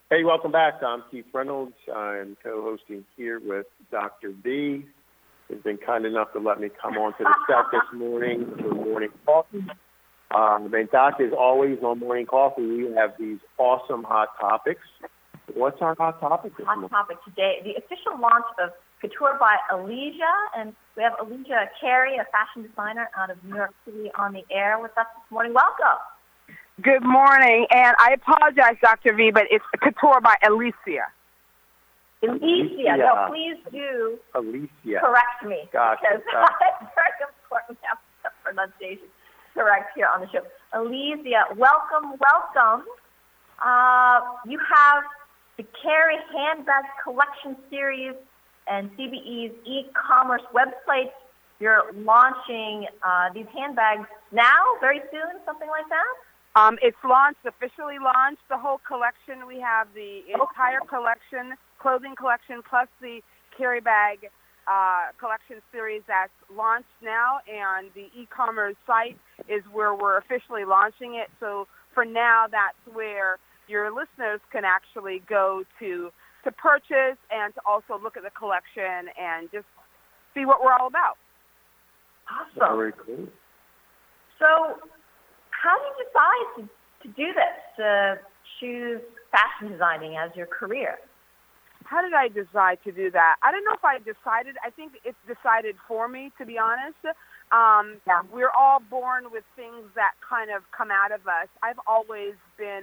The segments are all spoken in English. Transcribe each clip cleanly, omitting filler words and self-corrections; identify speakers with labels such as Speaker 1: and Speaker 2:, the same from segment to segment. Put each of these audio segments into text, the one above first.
Speaker 1: Hey, welcome back. I'm Keith Reynolds. I'm co-hosting here with Dr. V, who's been kind enough to let me come on to the set this morning for Morning Coffee. Doc, as always, on Morning Coffee, we have these awesome hot topics. What's our hot topic this morning?
Speaker 2: Hot topic today, the official launch of Couture by Alicia, and we have Alicia Carey, a fashion designer out of New York City, on the air with us this morning. Welcome.
Speaker 3: Good morning, and I apologize, Dr. V, but it's Couture by Alicia.
Speaker 2: Alicia. No, please do
Speaker 1: Alicia.
Speaker 2: correct me.
Speaker 1: Gotcha.
Speaker 2: Because it's very important to have the pronunciation correct here on the show. Alicia, welcome. You have the Carey Handbag Collection Series and CBE's e-commerce website. You're launching these handbags now, very soon, something like that?
Speaker 3: It's officially launched, the whole collection. We have the entire collection, clothing collection, plus the Carey bag collection series that's launched now, and the e-commerce site is where we're officially launching it. So for now, that's where your listeners can actually go to purchase and to also look at the collection and just see what we're all about.
Speaker 2: Awesome.
Speaker 1: Very cool.
Speaker 2: So how did you decide to do this, to choose fashion designing as your career?
Speaker 3: How did I decide to do that? I don't know if I decided. I think it's decided for me, to be honest. We're all born with things that kind of come out of us. I've always been,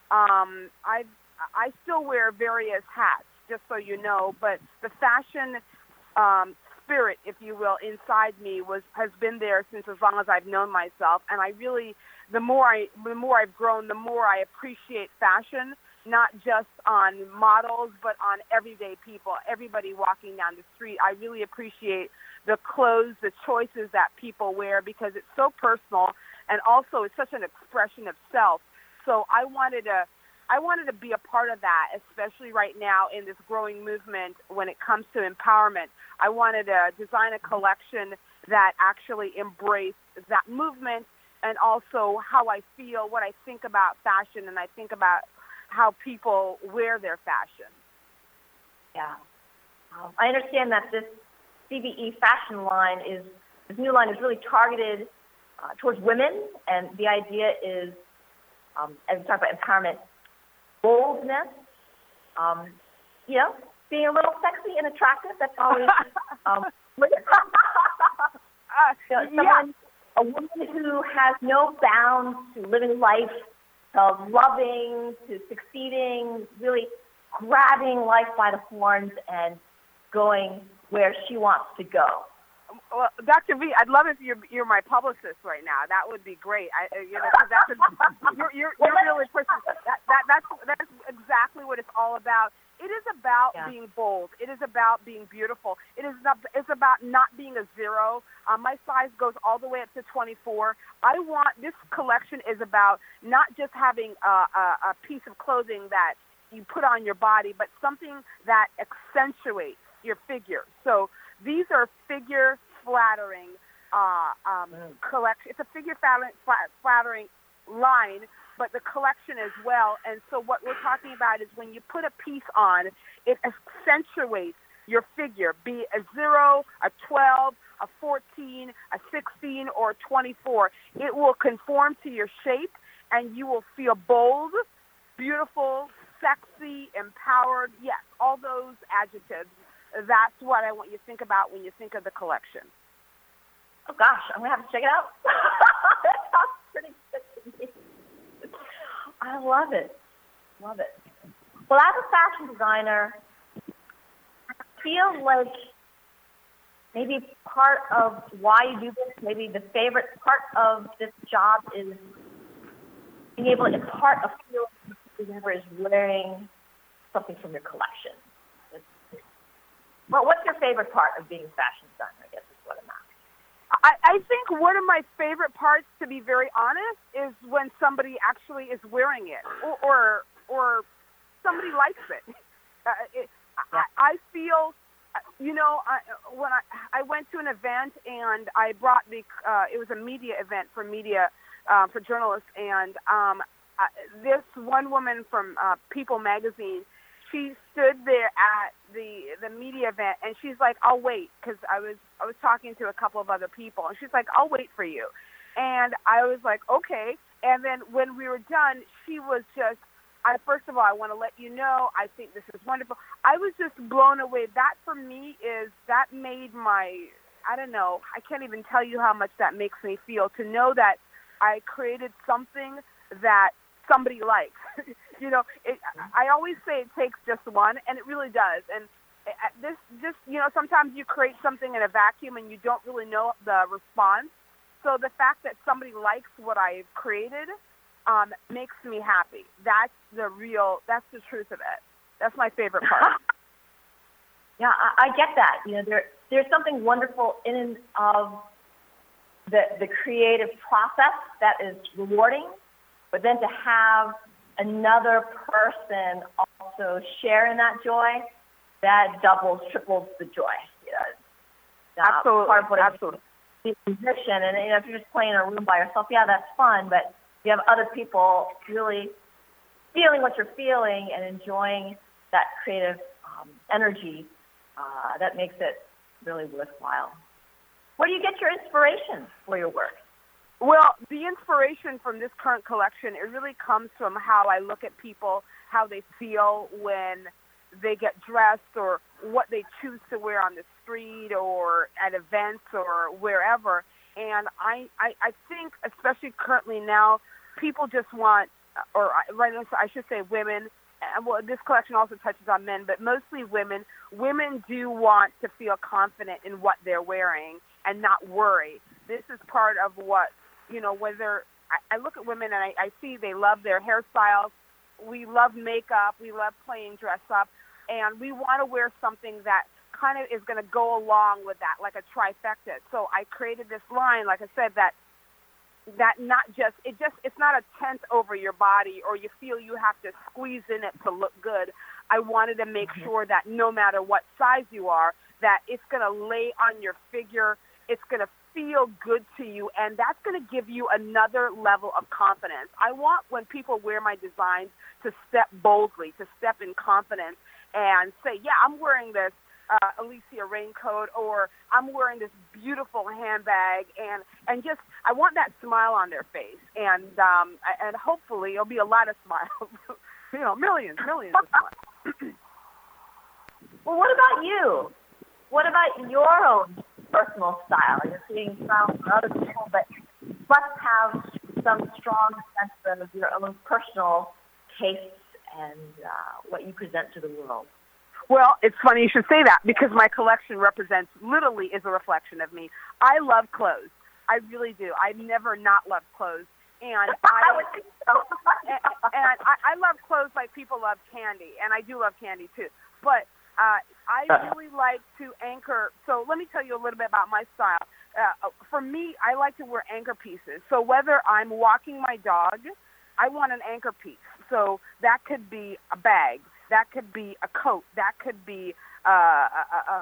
Speaker 3: I still wear various hats, just so you know, but the fashion spirit, if you will, inside me has been there since as long as I've known myself. And I really, the more I've grown, the more I appreciate fashion, not just on models, but on everyday people, everybody walking down the street. I really appreciate the clothes, the choices that people wear, because it's so personal, and also it's such an expression of self. So I wanted to be a part of that, especially right now in this growing movement when it comes to empowerment. I wanted to design a collection that actually embraced that movement, and also how I feel, what I think about fashion, and I think about how people wear their fashion.
Speaker 2: Yeah. I understand that this CBE fashion line this new line is really targeted towards women, and the idea is, as we talk about empowerment, boldness, being a little sexy and attractive. That's always a woman who has no bounds to living life, to loving, to succeeding, really grabbing life by the horns and going where she wants to go.
Speaker 3: Well, Dr. V, I'd love if you're my publicist right now. That would be great. You're really pushing. That's exactly what it's all about. It is about being bold. It is about being beautiful. It's about not being a zero. My size goes all the way up to 24. This collection is about not just having a piece of clothing that you put on your body, but something that accentuates your figure. So these are figure flattering collection. It's a figure flattering line, but the collection as well. And so what we're talking about is when you put a piece on, it accentuates your figure, be it a 0, a 12, a 14, a 16, or a 24. It will conform to your shape, and you will feel bold, beautiful, sexy, empowered. Yes, all those adjectives. That's what I want you to think about when you think of the collection.
Speaker 2: Oh, gosh, I'm going to have to check it out. That sounds pretty good to me. I love it. Well, as a fashion designer, I feel like maybe part of why you do this, maybe the favorite part of this job is being able to impart a feeling whoever is wearing something from your collection. Well, what's your favorite part of being a fashion designer, I guess is what I'm asking.
Speaker 3: I think one of my favorite parts, to be very honest, is when somebody actually is wearing it or somebody likes it. I feel, when I went to an event and I brought it was a media event for journalists, and this one woman from People magazine, she stood there at the media event, and she's like, "I'll wait," because I was talking to a couple of other people, and she's like, "I'll wait for you," and I was like, "Okay." And then when we were done, she was just, first of all, I want to let you know, I think this is wonderful. I was just blown away. That for me that made my, I don't know, I can't even tell you how much that makes me feel to know that I created something that somebody likes. I always say it takes just one, and it really does. And sometimes you create something in a vacuum and you don't really know the response. So the fact that somebody likes what I've created makes me happy. That's the truth of it. That's my favorite part.
Speaker 2: Yeah, I get that. There's something wonderful in and of the creative process that is rewarding, but then to have another person also share in that joy, that doubles, triples the joy.
Speaker 3: Absolutely.
Speaker 2: Part of what
Speaker 3: Absolutely.
Speaker 2: Is a musician, and if you're just playing in a room by yourself, yeah, that's fun, but you have other people really feeling what you're feeling and enjoying that creative energy, that makes it really worthwhile. Where do you get your inspiration for your work?
Speaker 3: Well, the inspiration from this current collection, it really comes from how I look at people, how they feel when they get dressed, or what they choose to wear on the street or at events or wherever. And I think, especially currently now, people just want, or right now, I should say women, well, this collection also touches on men, but mostly women. Women do want to feel confident in what they're wearing and not worry. This is part of what, whether I look at women and I see they love their hairstyles. We love makeup. We love playing dress up. And we want to wear something that kind of is going to go along with that, like a trifecta. So I created this line, like I said, that not just, it's not a tent over your body or you feel you have to squeeze in it to look good. I wanted to make sure that no matter what size you are, that it's going to lay on your figure, it's going to feel good to you, and that's going to give you another level of confidence. I want, when people wear my designs, to step boldly, to step in confidence and say, yeah, I'm wearing this Alicia raincoat, or I'm wearing this beautiful handbag, and just, I want that smile on their face, and hopefully it'll be a lot of smiles, millions of smiles.
Speaker 2: Well, what about you? What about your own personal style? You're creating styles for other people, but you must have some strong sense of your own personal tastes and what you present to the world.
Speaker 3: Well, it's funny you should say that, because my collection literally is a reflection of me. I love clothes. I really do. I've never not loved clothes. And I love clothes like people love candy, and I do love candy too. But I really like to anchor. So let me tell you a little bit about my style. For me, I like to wear anchor pieces. So whether I'm walking my dog, I want an anchor piece. So that could be a bag. That could be a coat. That could be, I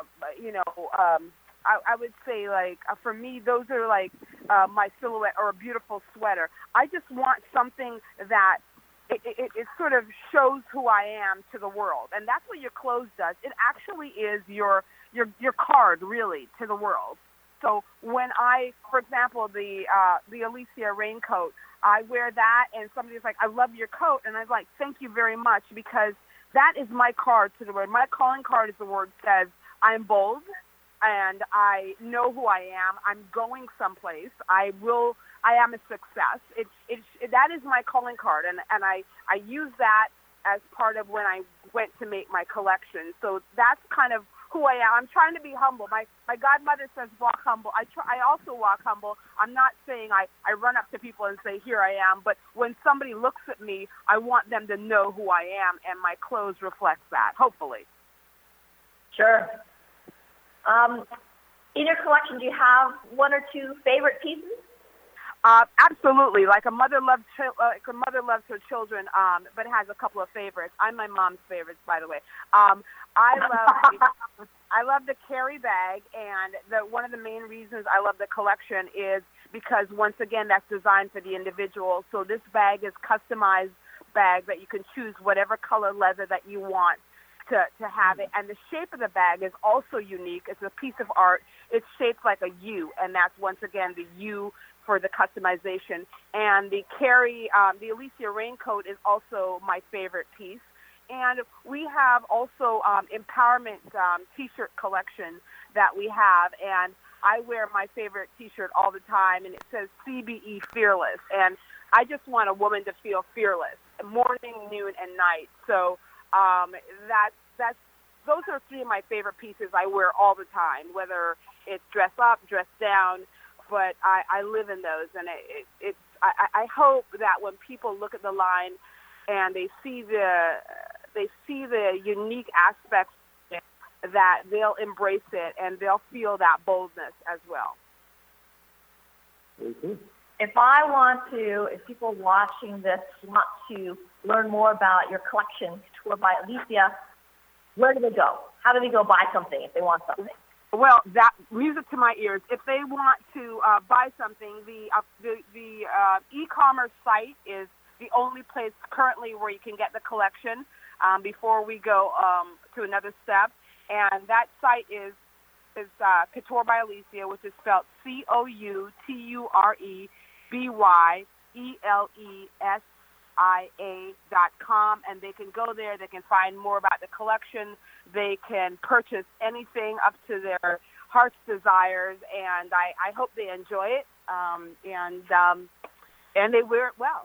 Speaker 3: would say, like, for me, those are like my silhouette, or a beautiful sweater. I just want something that it sort of shows who I am to the world. And that's what your clothes does. It actually is your card, really, to the world. So when for example, the Alicia raincoat, I wear that, and somebody's like, I love your coat. And I'm like, thank you very much, because that is my card to the world. My calling card, as the word says, I'm bold, and I know who I am. I'm going someplace. I am a success. That is my calling card, and I use that as part of when I went to make my collection. So that's kind of who I am. I'm trying to be humble. My godmother says walk humble. I also walk humble. I'm not saying I run up to people and say, here I am, but when somebody looks at me, I want them to know who I am, and my clothes reflect that, hopefully.
Speaker 2: Sure. In your collection, do you have one or two favorite pieces?
Speaker 3: Absolutely. Like a mother loves her children, but has a couple of favorites. I'm my mom's favorites, by the way. I love the carry bag, and one of the main reasons I love the collection is because, once again, that's designed for the individual. So this bag is customized bag that you can choose whatever color leather that you want to have it. And the shape of the bag is also unique. It's a piece of art. It's shaped like a U, and that's, once again, the U for the customization. And the the Alicia raincoat is also my favorite piece. And we have also empowerment T-shirt collection that we have, and I wear my favorite T-shirt all the time, and it says CBE Fearless, and I just want a woman to feel fearless, morning, noon, and night. So those are three of my favorite pieces I wear all the time, whether it's dress up, dress down, but I live in those, and I hope that when people look at the line and they see the unique aspects, that they'll embrace it and they'll feel that boldness as well.
Speaker 1: Mm-hmm.
Speaker 2: If people watching this want to learn more about your collection, Couture by Alicia, where do they go? How do they go buy something if they want something?
Speaker 3: Well, that music to my ears. If they want to buy something, the e-commerce site is the only place currently where you can get the collection before we go to another step. And that site is Couture by Alicia, which is spelled CoutureByElesia.com, and they can go there. They can find more about the collection. They can purchase anything up to their heart's desires, and I hope they enjoy it, and they wear it well.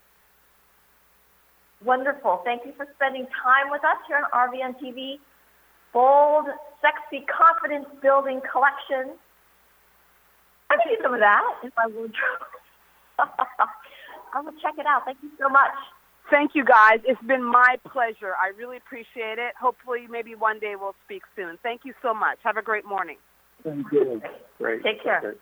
Speaker 2: Wonderful. Thank you for spending time with us here on RVN TV. Bold, sexy, confidence-building collection. I can do some of that if I would. I will check it out. Thank you so much.
Speaker 3: Thank you, guys. It's been my pleasure. I really appreciate it. Hopefully, maybe one day we'll speak soon. Thank you so much. Have a great morning.
Speaker 1: Thank you. Great.
Speaker 2: Take care.